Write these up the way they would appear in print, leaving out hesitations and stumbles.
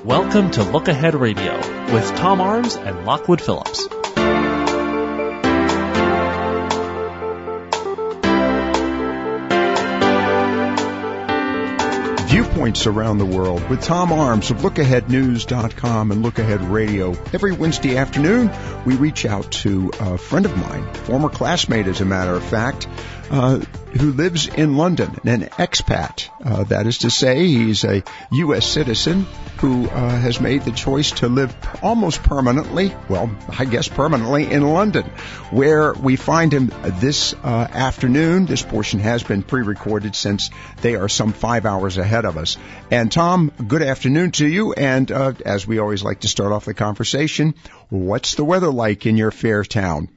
Welcome to Look Ahead Radio with Tom Arms and Lockwood Phillips. Viewpoints around the world with Tom Arms of LookAheadNews.com and Look Ahead Radio. Every Wednesday afternoon, we reach out to a friend of mine, former classmate as a matter of fact, who lives in London, an expat. That is to say, he's a U.S. citizen who has made the choice to live almost permanently, well, I guess permanently, in London, where we find him this afternoon. This portion has been pre-recorded since they are some 5 hours ahead of us. And Tom, good afternoon to you. And as we always like to start off the conversation, what's the weather like in your fair town?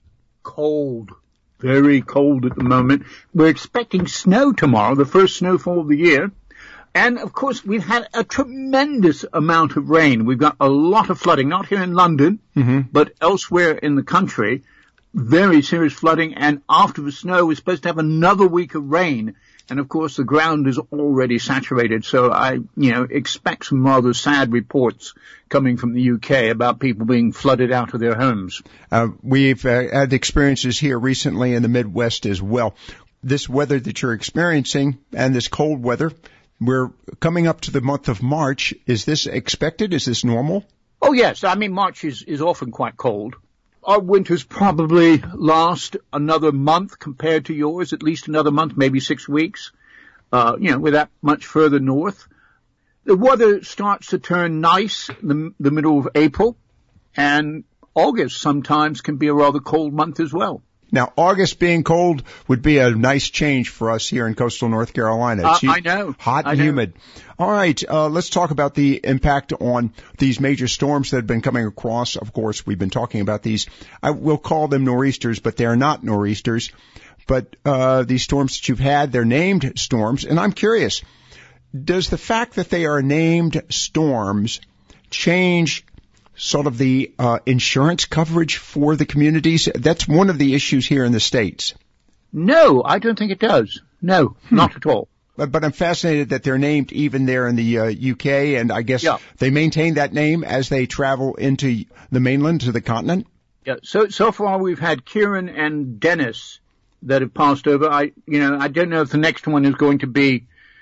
Cold. Very cold at the moment. We're expecting snow tomorrow, the first snowfall of the year. And, of course, we've had a tremendous amount of rain. We've got a lot of flooding, not here in London, but elsewhere in the country. Very serious flooding. And after the snow, we're supposed to have another week of rain. And, of course, the ground is already saturated. So I, expect some rather sad reports coming from the UK about people being flooded out of their homes. We've had experiences here recently in the Midwest as well. This weather that you're experiencing and this cold weather, we're coming up to the month of March. Is this expected? Is this normal? Oh, yes. I mean, March is often quite cold. Our winters probably last another month compared to yours, at least another month, maybe 6 weeks, we're that much further north. The weather starts to turn nice in the middle of April, and August sometimes can be a rather cold month as well. Now, August being cold would be a nice change for us here in coastal North Carolina. I know. Hot and humid. All right, let's talk about the impact on these major storms that have been coming across. Of course, we've been talking about these. I will call them nor'easters, but they're not nor'easters. But these storms that you've had, they're named storms. And I'm curious, does the fact that they are named storms change sort of the insurance coverage for the communities? That's one of the issues here in the States. No, I don't think it does. No, not at all. But I'm fascinated that they're named even there in the UK, and I guess they maintain that name as they travel into the mainland, to the continent? Yeah, so far we've had Kieran and Dennis that have passed over. I don't know if the next one is going to be...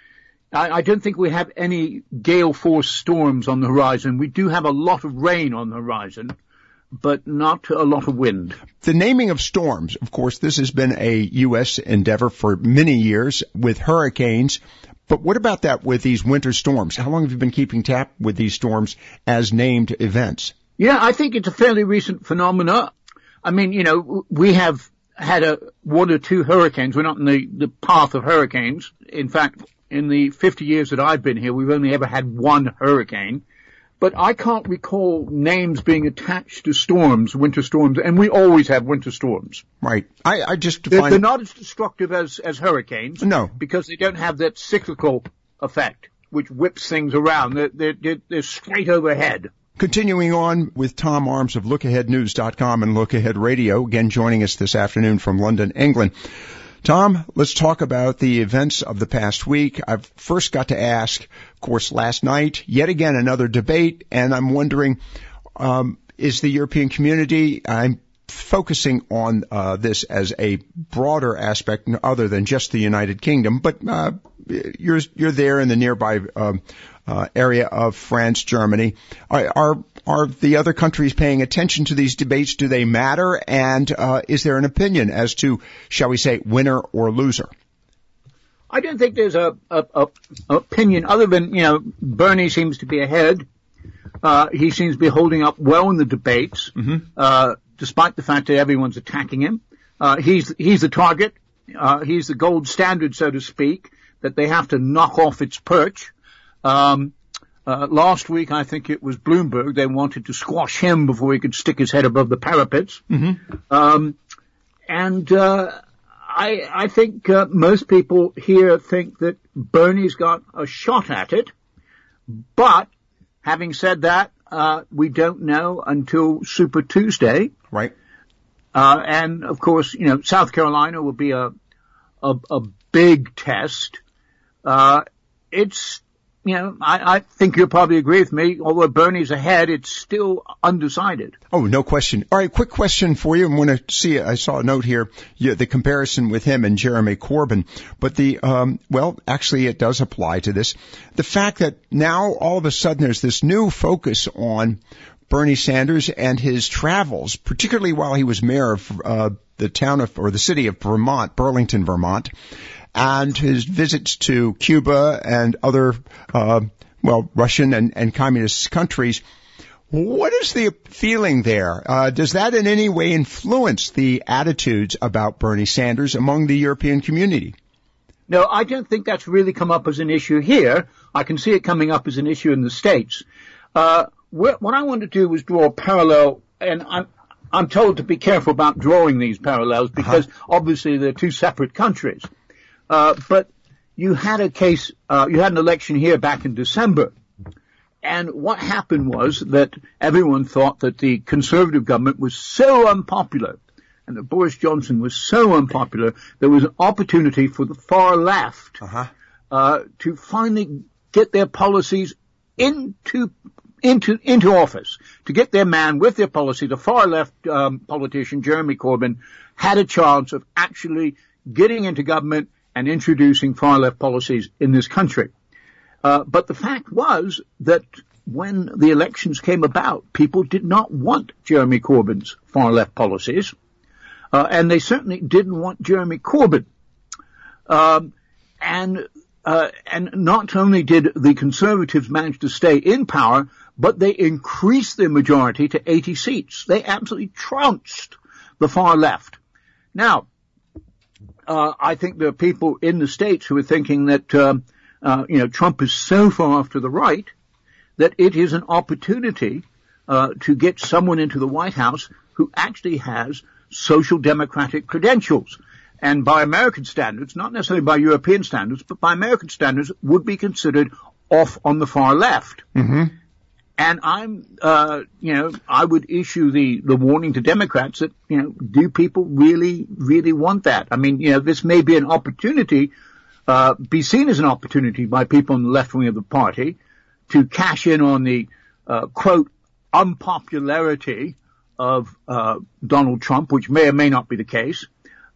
I don't think we have any gale force storms on the horizon. We do have a lot of rain on the horizon, but not a lot of wind. The naming of storms, of course, this has been a U.S. endeavor for many years with hurricanes. But what about that with these winter storms? How long have you been keeping tap with these storms as named events? Yeah, I think it's a fairly recent phenomena. I mean, we have had one or two hurricanes. We're not in the path of hurricanes. In fact, in the 50 years that I've been here, we've only ever had one hurricane. But I can't recall names being attached to storms, winter storms, and we always have winter storms. Right. I just define... They're not as destructive as hurricanes. No. Because they don't have that cyclical effect, which whips things around. They're straight overhead. Continuing on with Tom Arms of LookAheadNews.com and Look Ahead Radio, again joining us this afternoon from London, England. Tom, let's talk about the events of the past week. I've first got to ask, of course, last night, yet again another debate, and I'm wondering, is the European community, I'm focusing on this as a broader aspect other than just the United Kingdom, but you're there in the nearby area of France, Germany. Are the other countries paying attention to these debates? Do they matter? And is there an opinion as to, shall we say, winner or loser? I don't think there's a opinion other than, Bernie seems to be ahead. He seems to be holding up well in the debates, despite the fact that everyone's attacking him. He's the target. He's the gold standard, so to speak, that they have to knock off its perch. Last week, I think it was Bloomberg, they wanted to squash him before he could stick his head above the parapets. I think most people here think that Bernie's got a shot at it. But having said that, we don't know until Super Tuesday. Right. And of course, South Carolina will be a big test. It's I think you'll probably agree with me. Although Bernie's ahead, it's still undecided. Oh, no question. All right, quick question for you. I saw a note here, the comparison with him and Jeremy Corbyn. But actually it does apply to this. The fact that now all of a sudden there's this new focus on Bernie Sanders and his travels, particularly while he was mayor of the city of Vermont, Burlington, Vermont, and his visits to Cuba and other, Russian and communist countries. What is the feeling there? Does that in any way influence the attitudes about Bernie Sanders among the European community? No, I don't think that's really come up as an issue here. I can see it coming up as an issue in the States. What I want to do was draw a parallel, and I'm told to be careful about drawing these parallels because obviously they're two separate countries. But you had an election here back in December. And what happened was that everyone thought that the Conservative government was so unpopular and that Boris Johnson was so unpopular, there was an opportunity for the far left to finally get their policies into office, to get their man with their policy. The far left politician, Jeremy Corbyn, had a chance of actually getting into government and introducing far left policies in this country. But the fact was that when the elections came about, people did not want Jeremy Corbyn's far left policies, and they certainly didn't want Jeremy Corbyn. And not only did the Conservatives manage to stay in power, but they increased their majority to 80 seats. They absolutely trounced the far left. Now, I think there are people in the States who are thinking that, Trump is so far off to the right that it is an opportunity, to get someone into the White House who actually has social democratic credentials. And by American standards, not necessarily by European standards, but by American standards, would be considered off on the far left. Mm-hmm. And I would issue the warning to Democrats that, do people really, really want that? I mean, this may be an opportunity, be seen as an opportunity by people on the left wing of the party to cash in on the, quote, unpopularity of, Donald Trump, which may or may not be the case.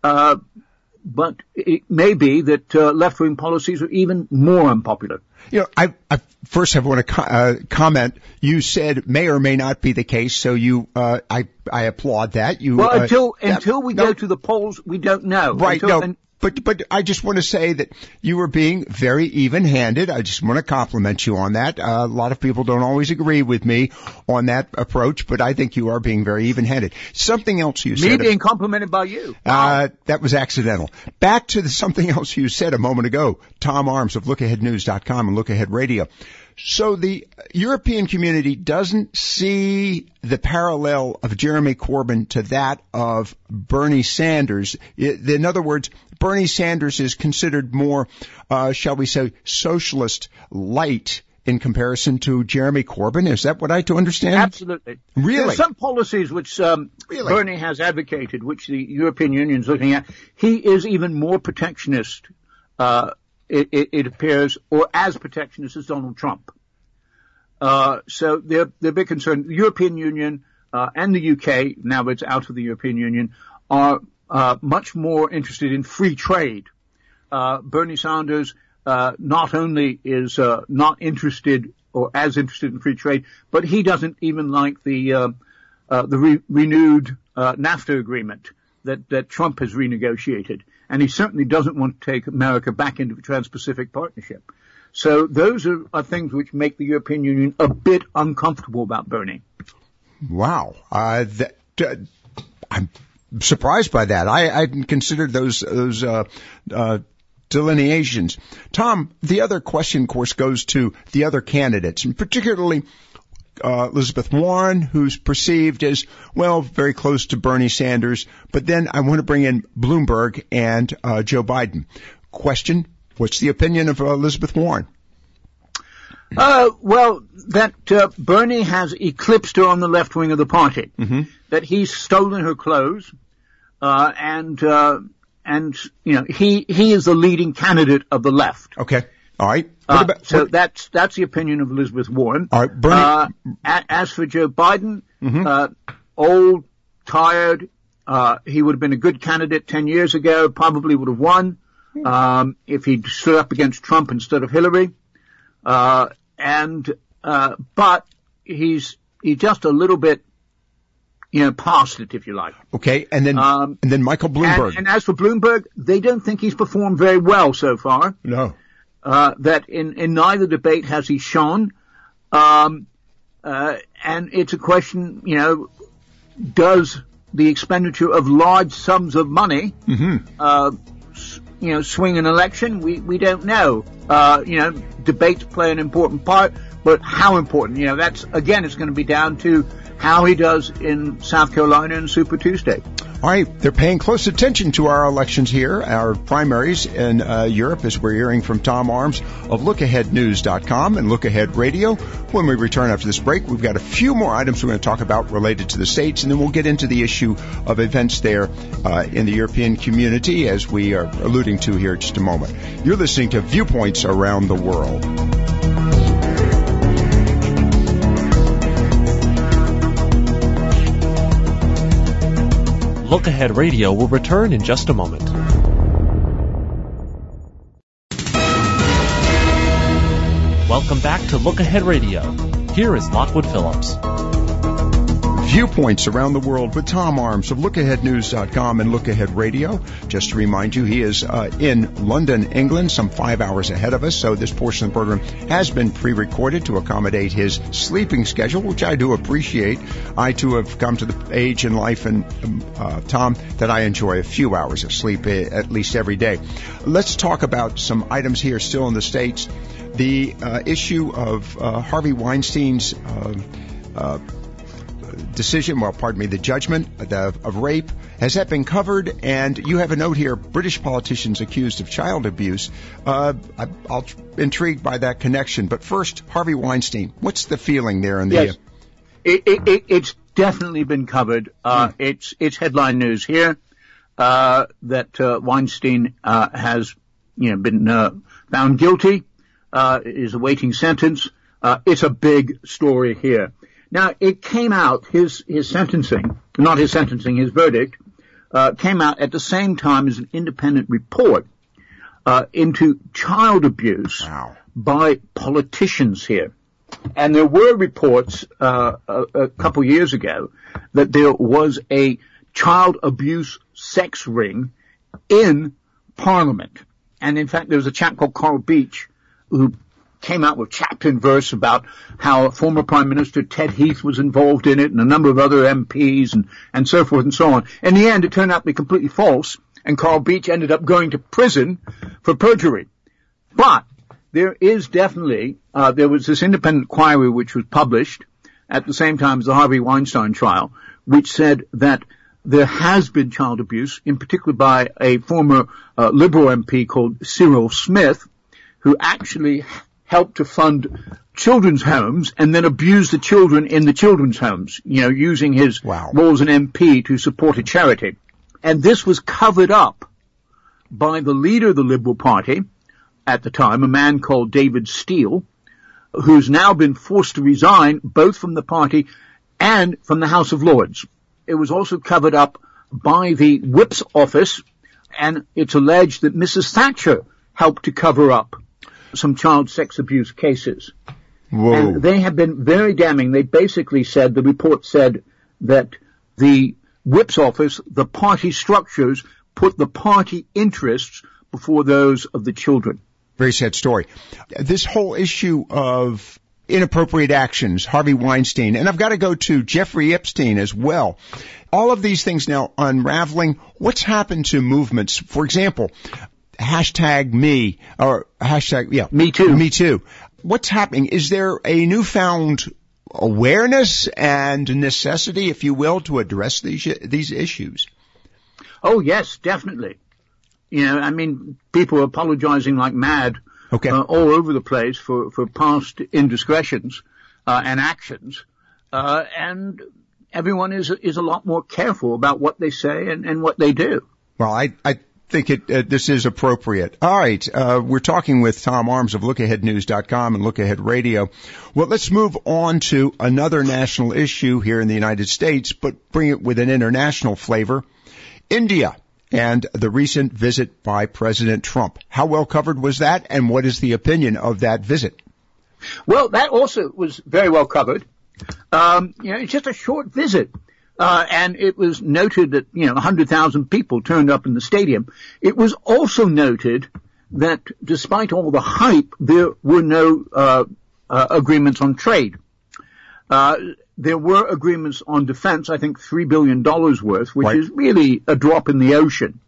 But it may be that left-wing policies are even more unpopular. I first I want to comment. You said may or may not be the case, so I applaud that. Until we go to the polls, we don't know. Right. But I just want to say that you were being very even-handed. I just want to compliment you on that. A lot of people don't always agree with me on that approach, but I think you are being very even-handed. Something else you said. Me being complimented by you. That was accidental. Back to something else you said a moment ago. Tom Arms of LookAheadNews.com and Look Ahead Radio. So the European community doesn't see the parallel of Jeremy Corbyn to that of Bernie Sanders. In other words, Bernie Sanders is considered more, shall we say, socialist light in comparison to Jeremy Corbyn. Is that what I to understand? Absolutely. Really? There's some policies which Bernie has advocated, which the European Union is looking at. He is even more protectionist, it appears, or as protectionist as Donald Trump. So they're big concerned. The European Union and the UK, now that it's out of the European Union, are much more interested in free trade. Bernie Sanders not only is not interested or as interested in free trade, but he doesn't even like the renewed NAFTA agreement that Trump has renegotiated, and he certainly doesn't want to take America back into the Trans-Pacific Partnership. So those are things which make the European Union a bit uncomfortable about Bernie. Wow. I'm surprised by that. I hadn't considered those delineations. Tom, the other question, of course, goes to the other candidates, and particularly Elizabeth Warren, who's perceived as, well, very close to Bernie Sanders. But then I want to bring in Bloomberg and Joe Biden. Question, what's the opinion of Elizabeth Warren? Well, that Bernie has eclipsed her on the left wing of the party. Mm-hmm. That he's stolen her clothes, and he is the leading candidate of the left. Okay. All right. That's the opinion of Elizabeth Warren. All right, Bernie. As for Joe Biden, old, tired, he would have been a good candidate 10 years ago, probably would have won, if he'd stood up against Trump instead of Hillary. But he's just a little bit, past it, if you like. Okay. And then Michael Bloomberg. And as for Bloomberg, they don't think he's performed very well so far. No. That in neither debate has he shone. And it's a question, does the expenditure of large sums of money, swing an election? We don't know. Debates play an important part, but how important? That's, again, it's going to be down to how he does in South Carolina and Super Tuesday. All right, they're paying close attention to our elections here, our primaries in Europe, as we're hearing from Tom Arms of LookAheadNews.com and Look Ahead Radio. When we return after this break, we've got a few more items we're going to talk about related to the states, and then we'll get into the issue of events there in the European community, as we are alluding to here in just a moment. You're listening to Viewpoints Around the World. Look Ahead Radio will return in just a moment. Welcome back to Look Ahead Radio. Here is Lockwood Phillips. Viewpoints Around the World with Tom Arms of LookAheadNews.com and Look Ahead Radio. Just to remind you, he is in London, England, some 5 hours ahead of us, so this portion of the program has been pre-recorded to accommodate his sleeping schedule, which I do appreciate. I, too, have come to the age in life, and Tom, that I enjoy a few hours of sleep at least every day. Let's talk about some items here still in the States. The issue of Harvey Weinstein's the judgment of rape. Has that been covered? And you have a note here, British politicians accused of child abuse. I'm intrigued by that connection. But first, Harvey Weinstein. What's the feeling there? Yes. It's definitely been covered. It's headline news here that Weinstein has been found guilty, is awaiting sentence. It's a big story here. Now, it came out, his verdict, came out at the same time as an independent report into child abuse by politicians here. And there were reports a couple years ago that there was a child abuse sex ring in Parliament. And in fact, there was a chap called Carl Beach who came out with chapter and verse about how former Prime Minister Ted Heath was involved in it and a number of other MPs and so forth and so on. In the end, it turned out to be completely false, and Carl Beach ended up going to prison for perjury. But there is definitely, there was this independent inquiry which was published at the same time as the Harvey Weinstein trial, which said that there has been child abuse, in particular by a former Liberal MP called Cyril Smith, who actually helped to fund children's homes and then abuse the children in the children's homes, using his role as an MP to support a charity. And this was covered up by the leader of the Liberal Party at the time, a man called David Steele, who's now been forced to resign both from the party and from the House of Lords. It was also covered up by the Whip's office, and it's alleged that Mrs. Thatcher helped to cover up some child sex abuse cases. Whoa. And they have been very damning. They basically said, the report said that the Whip's office, the party structures, put the party interests before those of the children. Very sad story. This whole issue of inappropriate actions, Harvey Weinstein, and I've got to go to Jeffrey Epstein as well. All of these things now unraveling. What's happened to movements? For example, #me or Me Too. Me Too. What's happening? Is there a newfound awareness and necessity, if you will, to address these issues? Oh, yes, definitely. People are apologizing like mad all over the place for past indiscretions and actions. And everyone is a lot more careful about what they say and what they do. Well, I think this is appropriate. All right. We're talking with Tom Arms of LookAheadNews.com and Look Ahead Radio. Well, let's move on to another national issue here in the United States, but bring it with an international flavor. India and the recent visit by President Trump. How well covered was that, and what is the opinion of that visit? Well, that also was very well covered. It's just a short visit. And it was noted that, 100,000 people turned up in the stadium. It was also noted that despite all the hype, there were no agreements on trade. There were agreements on defense, I think $3 billion worth, which is really a drop in the ocean.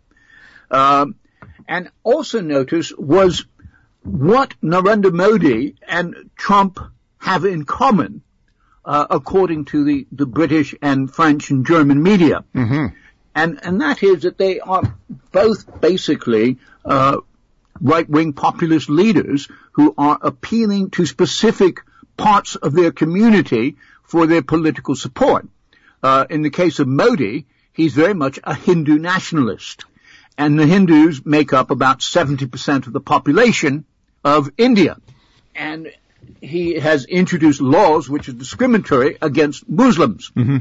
And also notice was what Narendra Modi and Trump have in common. According to the British and French and German media. Mm-hmm. And that is that they are both basically, right-wing populist leaders who are appealing to specific parts of their community for their political support. In the case of Modi, he's very much a Hindu nationalist. And the Hindus make up about 70% of the population of India. And he has introduced laws which are discriminatory against Muslims. Mm-hmm.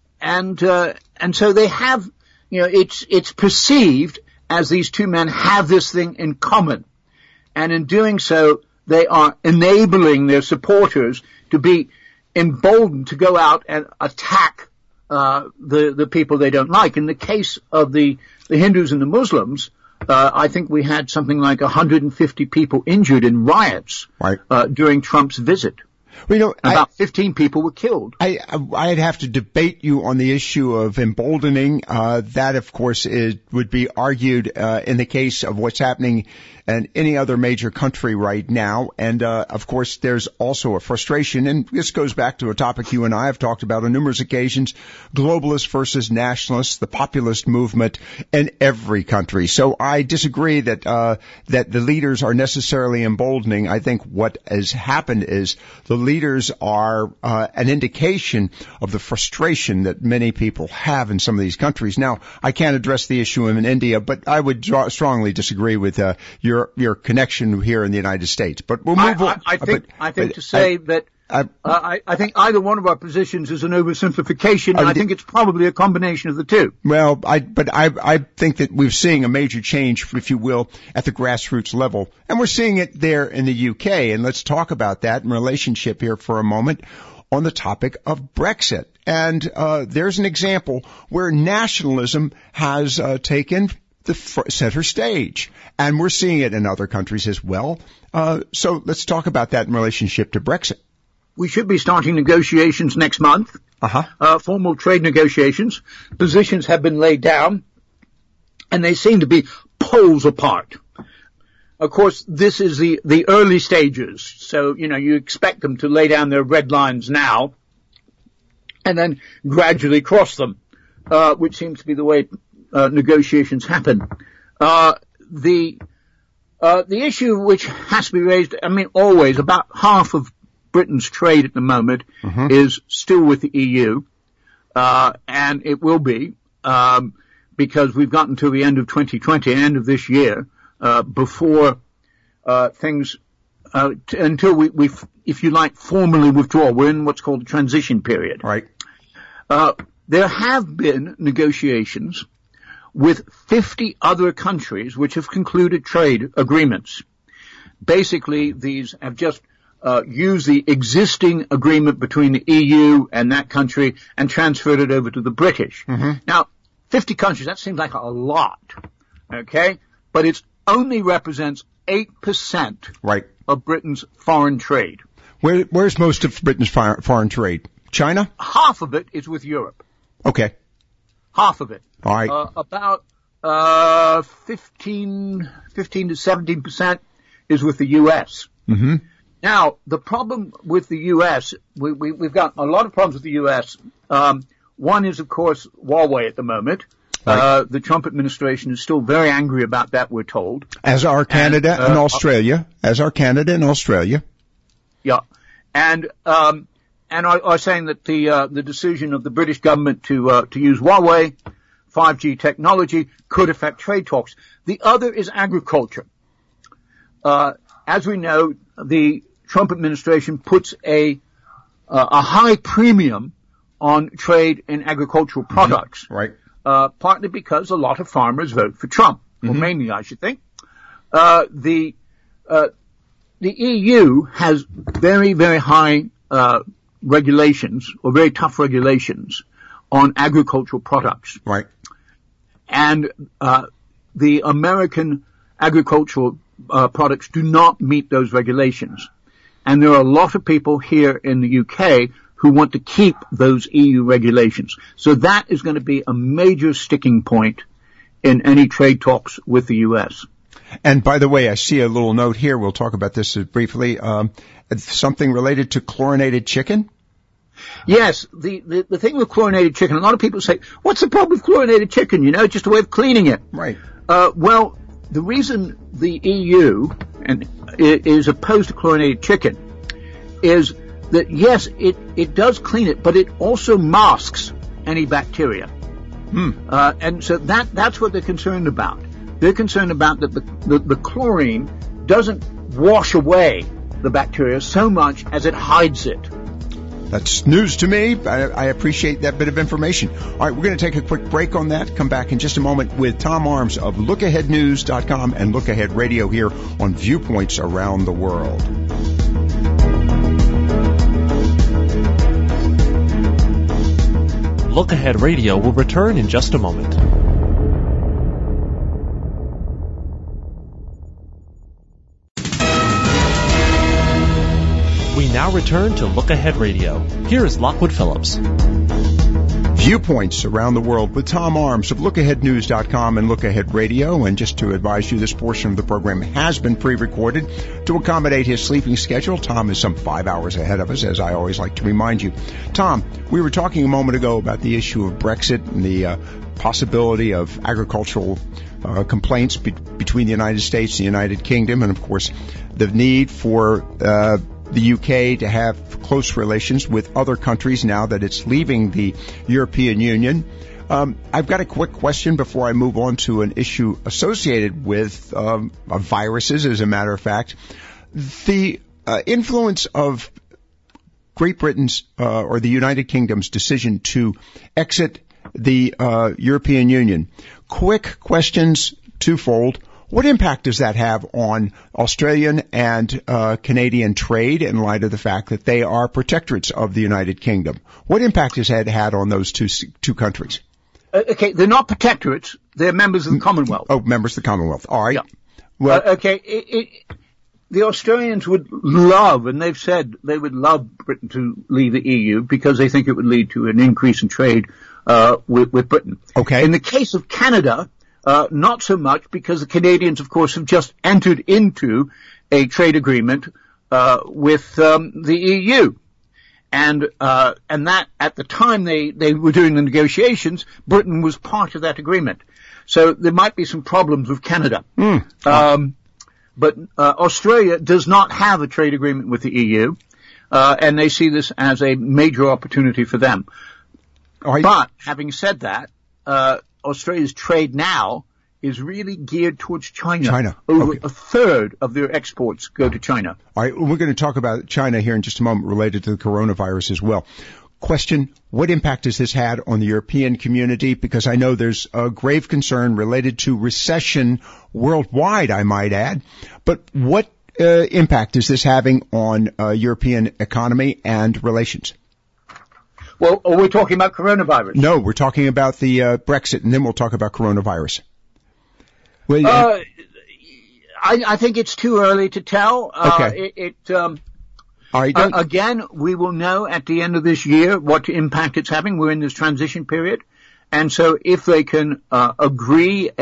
And so they have, it's perceived as these two men have this thing in common. And in doing so, they are enabling their supporters to be emboldened to go out and attack, the people they don't like. In the case of the Hindus and the Muslims, I think we had something like 150 people injured in riots during Trump's visit. Well, about 15 people were killed. I'd have to debate you on the issue of emboldening. That, of course, would be argued in the case of what's happening in any other major country right now. And, of course, there's also a frustration, and this goes back to a topic you and I have talked about on numerous occasions, globalists versus nationalists, the populist movement in every country. So I disagree that the leaders are necessarily emboldening. I think what has happened is the leaders are an indication of the frustration that many people have in some of these countries. Now, I can't address the issue in India, but I would strongly disagree with your connection here in the United States. But we'll move on. I think either one of our positions is an oversimplification, and I think it's probably a combination of the two. Well, I think that we're seeing a major change, if you will, at the grassroots level. And we're seeing it there in the UK. And let's talk about that in relationship here for a moment on the topic of Brexit. And there's an example where nationalism has taken the center stage. And we're seeing it in other countries as well. So let's talk about that in relationship to Brexit. We should be starting negotiations next month. Formal trade negotiations. Positions have been laid down, and they seem to be poles apart. Of course, this is the early stages, so, you expect them to lay down their red lines now, and then gradually cross them, which seems to be the way negotiations happen. The issue which has to be raised, always, about half of Britain's trade at the moment is still with the EU, and it will be, because we've gotten to the end of 2020, end of this year, before things, until we, if you like, formally withdraw. We're in what's called a transition period. Right. There have been negotiations with 50 other countries which have concluded trade agreements. Basically, these have just use the existing agreement between the EU and that country and transferred it over to the British. Now, 50 countries, that seems like a lot, okay? But it only represents 8% of Britain's foreign trade. Where's most of Britain's foreign trade? China? Half of it is with Europe. Okay. Half of it. All right. About 15 to 17% is with the U.S. Mm-hmm. Now, the problem with the U.S., we've got a lot of problems with the U.S. One is, of course, Huawei at the moment. Right. The Trump administration is still very angry about that, we're told. As are Canada and Australia. Yeah. And are saying that the decision of the British government to use Huawei 5G technology could affect trade talks. The other is agriculture. As we know, the Trump administration puts a high premium on trade in agricultural products. Mm-hmm. Right. Partly because a lot of farmers vote for Trump, or mainly, I should think. The EU has very, very high regulations, or very tough regulations, on agricultural products. Right. And the American agricultural products do not meet those regulations. And there are a lot of people here in the UK who want to keep those EU regulations. So that is going to be a major sticking point in any trade talks with the US. And by the way, I see a little note here. We'll talk about this briefly. Something related to chlorinated chicken? Yes, the thing with chlorinated chicken, a lot of people say, what's the problem with chlorinated chicken? You know, just a way of cleaning it. Right. Well, the reason the EU is opposed to chlorinated chicken is that, yes, it does clean it, but it also masks any bacteria. And so that's what they're concerned about. They're concerned about that the chlorine doesn't wash away the bacteria so much as it hides it. That's news to me. I appreciate that bit of information. All right, we're going to take a quick break on that. Come back in just a moment with Tom Arms of LookAheadNews.com and Look Ahead Radio here on Viewpoints Around the World. Look Ahead Radio will return in just a moment. We now return to Look Ahead Radio. Here is Lockwood Phillips. Viewpoints Around the World with Tom Arms of LookAheadNews.com and Look Ahead Radio. And just to advise you, this portion of the program has been pre-recorded to accommodate his sleeping schedule. Tom is some 5 hours ahead of us, as I always like to remind you. Tom, we were talking a moment ago about the issue of Brexit and the possibility of agricultural complaints between the United States and the United Kingdom, and of course the need for the UK to have close relations with other countries now that it's leaving the European Union. I've got a quick question before I move on to an issue associated with viruses, as a matter of fact. The influence of Great Britain's or the United Kingdom's decision to exit the European Union. Quick questions, twofold. What impact does that have on Australian and Canadian trade in light of the fact that they are protectorates of the United Kingdom? What impact has it had on those two countries? Okay, they're not protectorates. They're members of the Commonwealth. Oh, members of the Commonwealth. All right. Yeah. Well, the Australians would love, and they've said they would love Britain to leave the EU because they think it would lead to an increase in trade with Britain. Okay. In the case of Canada, not so much, because the Canadians, of course, have just entered into a trade agreement with the EU. And that, at the time they were doing the negotiations, Britain was part of that agreement. So there might be some problems with Canada. But Australia does not have a trade agreement with the EU, and they see this as a major opportunity for them. Right. But having said that, Australia's trade now is really geared towards China. Over a third of their exports go to China. All right, we're going to talk about China here in just a moment related to the coronavirus as well. Question, what impact has this had on the European community? Because I know there's a grave concern related to recession worldwide, I might add. But what impact is this having on European economy and relations? Well, are we talking about coronavirus? No, we're talking about the Brexit, and then we'll talk about coronavirus. Well, I think it's too early to tell. Okay. All right, again, we will know at the end of this year what impact it's having. We're in this transition period. And so if they can agree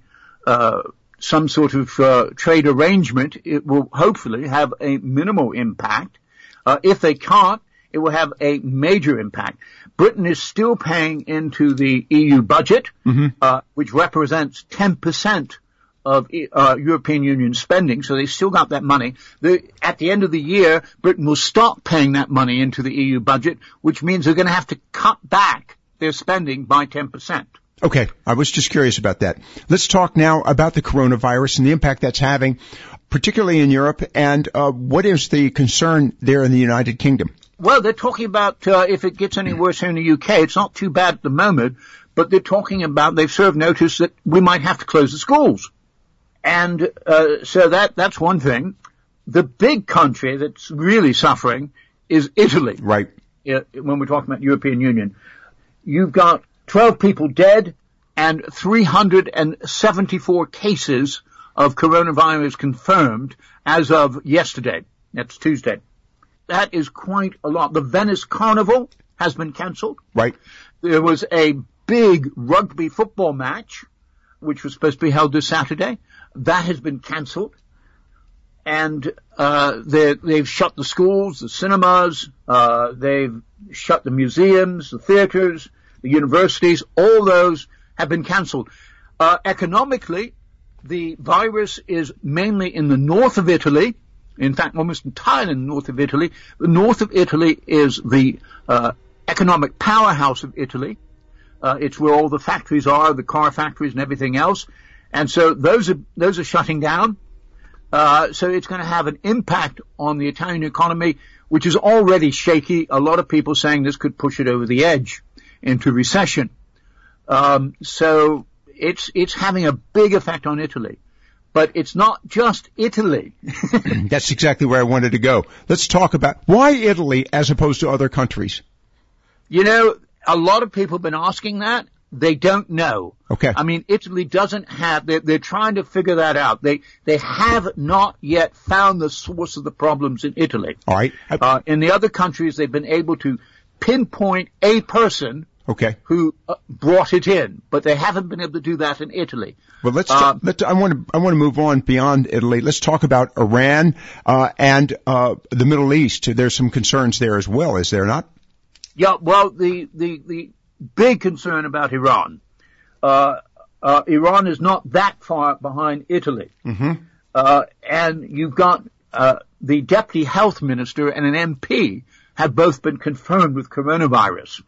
some sort of trade arrangement, it will hopefully have a minimal impact. If they can't, it will have a major impact. Britain is still paying into the EU budget, which represents 10% of European Union spending, so they still got that money. At the end of the year, Britain will stop paying that money into the EU budget, which means they're going to have to cut back their spending by 10%. Okay, I was just curious about that. Let's talk now about the coronavirus and the impact that's having, particularly in Europe, and what is the concern there in the United Kingdom? Well, they're talking about if it gets any worse here in the UK. It's not too bad at the moment, but they're talking about, they've served notice that we might have to close the schools. And so that's one thing. The big country that's really suffering is Italy. Right. When we're talking about European Union. You've got 12 people dead and 374 cases of coronavirus confirmed as of yesterday. That's Tuesday. That is quite a lot. The Venice Carnival has been cancelled. Right. There was a big rugby football match, which was supposed to be held this Saturday. That has been cancelled. And they've shut the schools, the cinemas, they've shut the museums, the theaters, the universities. All those have been cancelled. Economically, the virus is mainly in the north of Italy. In fact, almost entirely in the north of Italy. The north of Italy is the economic powerhouse of Italy. It's where all the factories are, the car factories and everything else. And so those are shutting down. So it's going to have an impact on the Italian economy, which is already shaky. A lot of people saying this could push it over the edge into recession. So it's having a big effect on Italy. But it's not just Italy. That's exactly where I wanted to go. Let's talk about why Italy as opposed to other countries. You know, a lot of people have been asking that. They don't know. Okay. I mean, Italy doesn't have, they're trying to figure that out. They have not yet found the source of the problems in Italy. All right. In the other countries, they've been able to pinpoint a person who brought it in, but they haven't been able to do that in Italy. Well, I want to move on beyond Italy. Let's talk about Iran and the Middle East. There's some concerns there as well, is there not? Yeah. Well, the big concern about Iran. Iran is not that far behind Italy, and you've got the deputy health minister and an MP have both been confirmed with coronavirus.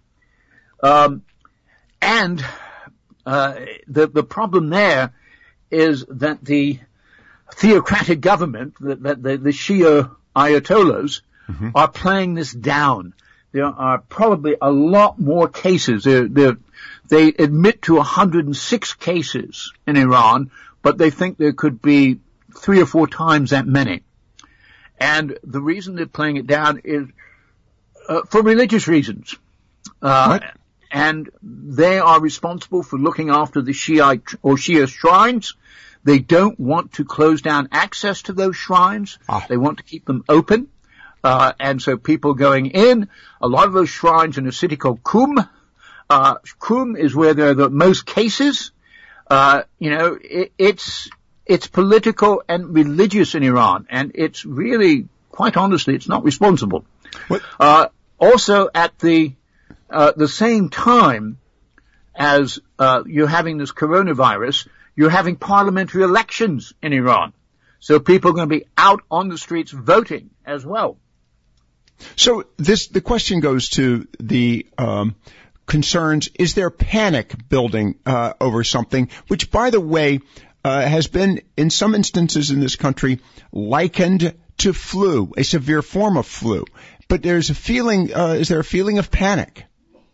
And the problem there is that the theocratic government, the Shia Ayatollahs, are playing this down. There are probably a lot more cases. They admit to 106 cases in Iran, but they think there could be 3 or 4 times that many. And the reason they're playing it down is for religious reasons. And they are responsible for looking after the Shiite or Shia shrines. They don't want to close down access to those shrines. They want to keep them open. And so people going in, a lot of those shrines in a city called Qum. Qum is where there are the most cases. It's political and religious in Iran, and it's really, quite honestly, it's not responsible. Also at the same time as you're having this coronavirus, you're having parliamentary elections in Iran. So people are going to be out on the streets voting as well. So the question goes to the concerns. Is there panic building over something, which, by the way, has been, in some instances in this country, likened to flu, a severe form of flu? But there's a feeling, is there a feeling of panic?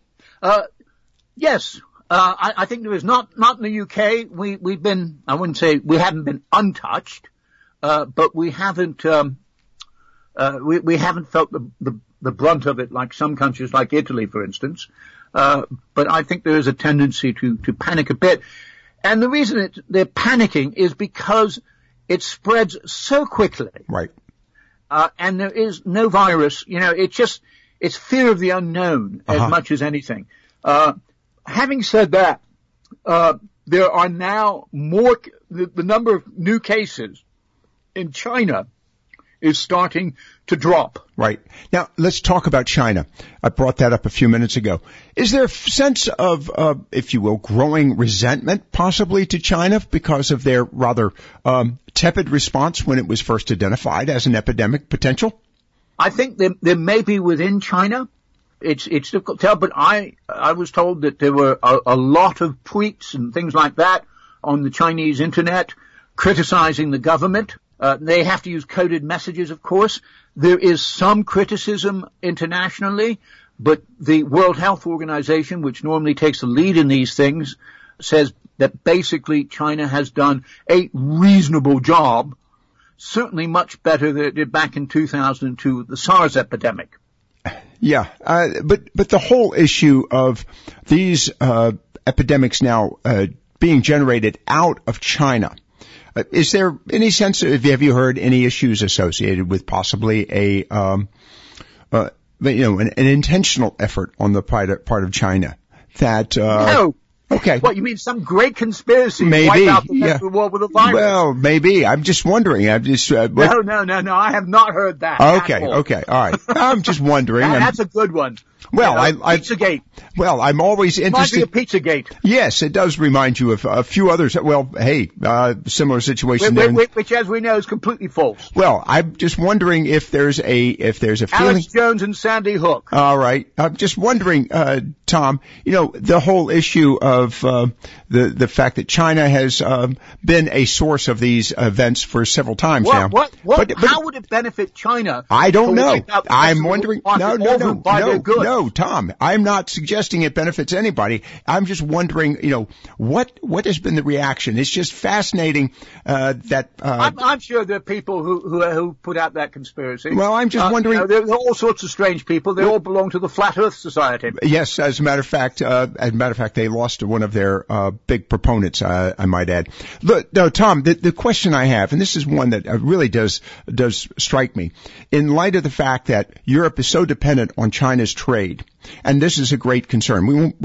Yes. I think there is. Not in the UK. We've been, I wouldn't say we haven't been untouched, but we haven't, we haven't felt the brunt of it like some countries like Italy, for instance. But I think there is a tendency to panic a bit. And the reason they're panicking is because it spreads so quickly. Right. And there is no virus, it's fear of the unknown as much as anything. Having said that, there are now the number of new cases in China is starting to drop. Right. Now, let's talk about China. I brought that up a few minutes ago. Is there a sense of, if you will, growing resentment possibly to China because of their rather tepid response when it was first identified as an epidemic potential? I think there may be within China. It's difficult to tell, but I was told that there were a lot of tweets and things like that on the Chinese internet criticizing the government. They have to use coded messages, of course. There is some criticism internationally, but the World Health Organization, which normally takes the lead in these things, says that basically China has done a reasonable job, certainly much better than it did back in 2002 with the SARS epidemic. Yeah, but the whole issue of these epidemics now being generated out of China, is there any sense? Have you heard any issues associated with possibly an intentional effort on the part of China that? No. Okay. What, you mean some great conspiracy to maybe, wipe out the world with a virus? Well, maybe. I'm just wondering. No. I have not heard that. Okay. All right. I'm just wondering. That's a good one. Well, Pizzagate. Well, I'm always interested. Might be a Pizzagate. Yes, it does remind you of a few others. Well, hey, similar situation there. Which, as we know, is completely false. Well, I'm just wondering if there's a feeling. Alex Jones and Sandy Hook. All right. I'm just wondering, Tom, the whole issue of the fact that China has been a source of these events for several times now. How would it benefit China? I don't know. I'm wondering. No, Tom, I'm not suggesting it benefits anybody. I'm just wondering, what has been the reaction? It's just fascinating that. I'm sure there are people who put out that conspiracy. Well, I'm just wondering. There are all sorts of strange people. They all belong to the Flat Earth Society. Yes, as a matter of fact, they lost one of their big proponents. I might add. Look, no, Tom, the question I have, and this is one that really does strike me, in light of the fact that Europe is so dependent on China's trade, and this is a great concern. We won't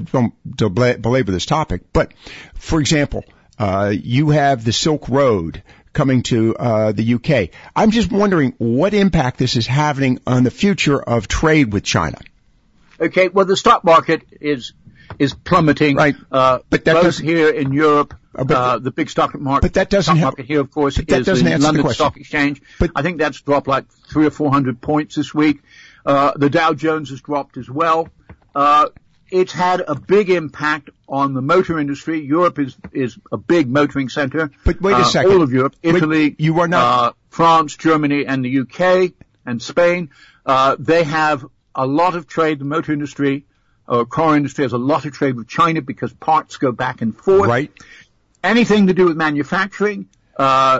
belabor this topic, but for example, you have the Silk Road coming to the UK. I'm just wondering what impact this is having on the future of trade with China. Okay, well, the stock market is plummeting, right? But that both here in Europe. The big stock market. But that doesn't market here, of course, is the London Stock Exchange. But I think that's dropped like 300 or 400 points this week. The Dow Jones has dropped as well. It's had a big impact on the motor industry. Europe is a big motoring center. But wait a second. All of Europe, Italy, you are not France, Germany, and the UK and Spain. They have a lot of trade. The motor industry, car industry, has a lot of trade with China because parts go back and forth. Right. Anything to do with manufacturing, I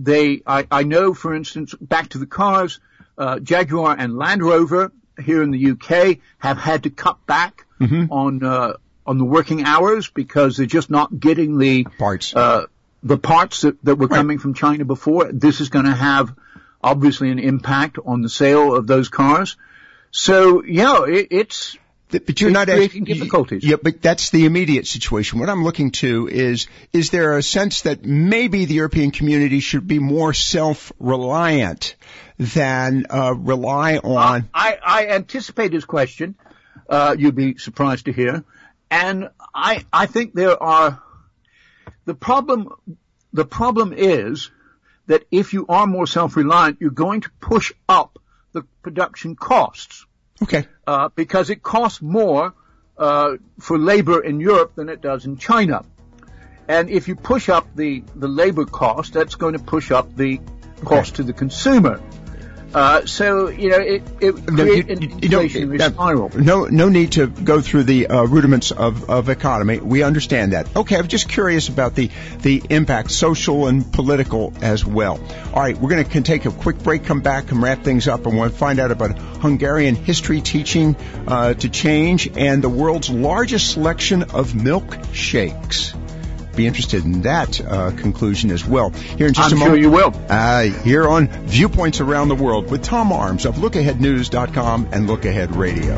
know, for instance, back to the cars, Jaguar and Land Rover here in the UK have had to cut back on the working hours because they're just not getting the parts that were coming from China before. This is going to have obviously an impact on the sale of those cars. So it's. But you're not creating difficulties. Yeah, but that's the immediate situation. What I'm looking to is there a sense that maybe the European community should be more self-reliant than rely on? I anticipate his question. You'd be surprised to hear. And I think there are the problem is that if you are more self-reliant, you're going to push up the production costs. Okay. Because it costs more for labor in Europe than it does in China. And if you push up the labor cost, that's going to push up the cost to the consumer. So, it creates an inflationary spiral. No need to go through the rudiments of economy. We understand that. Okay, I'm just curious about the impact, social and political as well. All right, we're going to take a quick break, come back and wrap things up. I want to find out about Hungarian history teaching to change and the world's largest selection of milkshakes. Be interested in that conclusion as well. Here in just a moment. I'm sure you will. Here on Viewpoints Around the World with Tom Arms of LookAheadNews.com and Look Ahead Radio.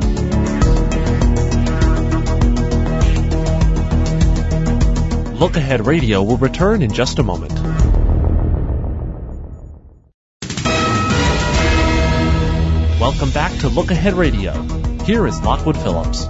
Look Ahead Radio will return in just a moment. Welcome back to Look Ahead Radio. Here is Lockwood Phillips.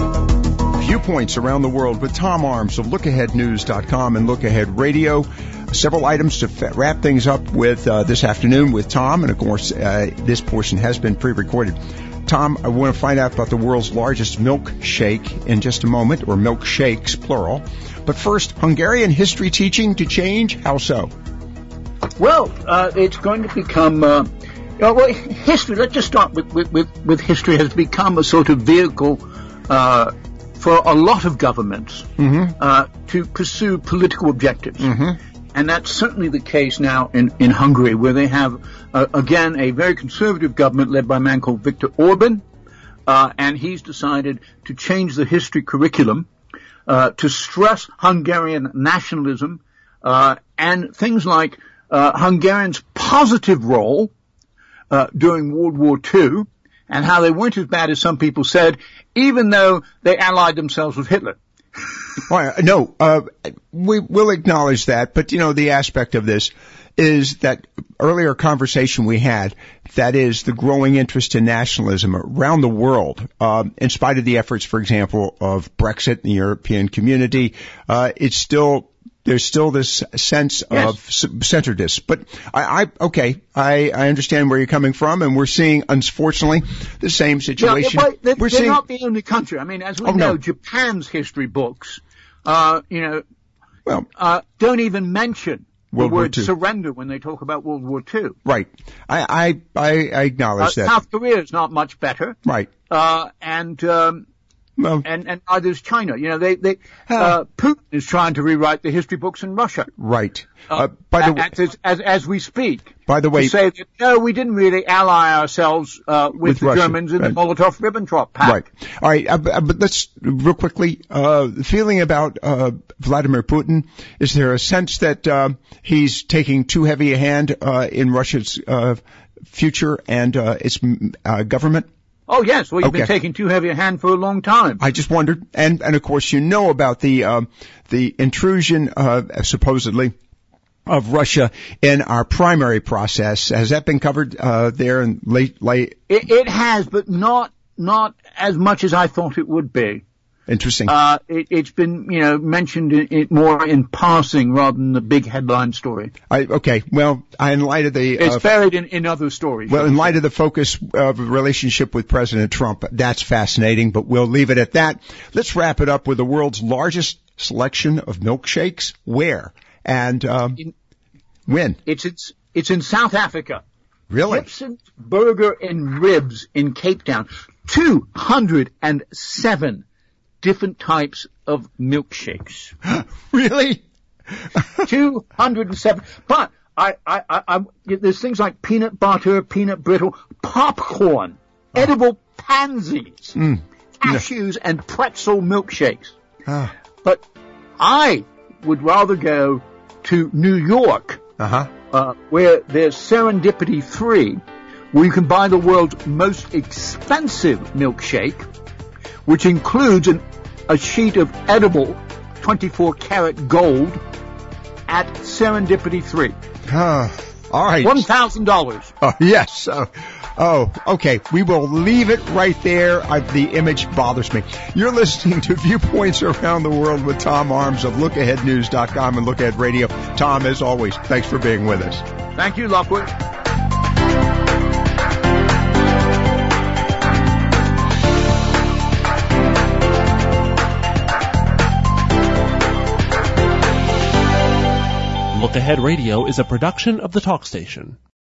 Viewpoints Around the World with Tom Arms of LookAheadNews.com and Look Ahead Radio. several items to wrap things up with this afternoon with Tom, and of course, this portion has been pre-recorded. Tom, I want to find out about the world's largest milkshake in just a moment, or milkshakes, plural. But first, Hungarian history teaching to change? How so? Well, it's going to become... history, let's just start with history, has become a sort of vehicle for a lot of governments to pursue political objectives. And that's certainly the case now in Hungary, where they have, again, a very conservative government led by a man called Viktor Orban, and he's decided to change the history curriculum to stress Hungarian nationalism and things like Hungarians' positive role during World War II, and how they weren't as bad as some people said, even though they allied themselves with Hitler. We will acknowledge that, but the aspect of this is that earlier conversation we had, that is the growing interest in nationalism around the world, in spite of the efforts, for example, of Brexit in the European community, there's still this sense of centeredness. But I understand where you're coming from, and we're seeing, unfortunately, the same situation. They're not the only country. I mean, as we know, Japan's history books, don't even mention the word surrender when they talk about World War II. Right. I acknowledge that. South Korea is not much better. Right. And neither is China. Putin is trying to rewrite the history books in Russia. Right. As we speak. By the way, to say that, no, we didn't really ally ourselves with the Russia, Germans in the Molotov-Ribbentrop Pact. Right. All right. But let's real quickly, the feeling about Vladimir Putin. Is there a sense that he's taking too heavy a hand in Russia's future and its government? Oh, yes. Well, you've been taking too heavy a hand for a long time. I just wondered. And of course, about the intrusion, supposedly, of Russia in our primary process. Has that been covered there in late? It has, but not as much as I thought it would be. Interesting. It's been, mentioned more in passing rather than the big headline story. Well, in light of the... It's buried in other stories. Well, in light of the focus of the relationship with President Trump, that's fascinating, but we'll leave it at that. Let's wrap it up with the world's largest selection of milkshakes. Where? And when? It's in South Africa. Really? Gibson's Burger and Ribs in Cape Town. 207 different types of milkshakes. Really? 207. But there's things like peanut butter, peanut brittle, popcorn, edible pansies, cashews, and pretzel milkshakes. But I would rather go to New York, where there's Serendipity 3, where you can buy the world's most expensive milkshake, which includes a sheet of edible 24-karat gold at Serendipity 3. All right. $1,000. Oh, yes. Okay. We will leave it right there. The image bothers me. You're listening to Viewpoints Around the World with Tom Arms of LookAheadNews.com and Look Ahead Radio. Tom, as always, thanks for being with us. Thank you, Lockwood. Look Ahead Radio is a production of the Talk Station.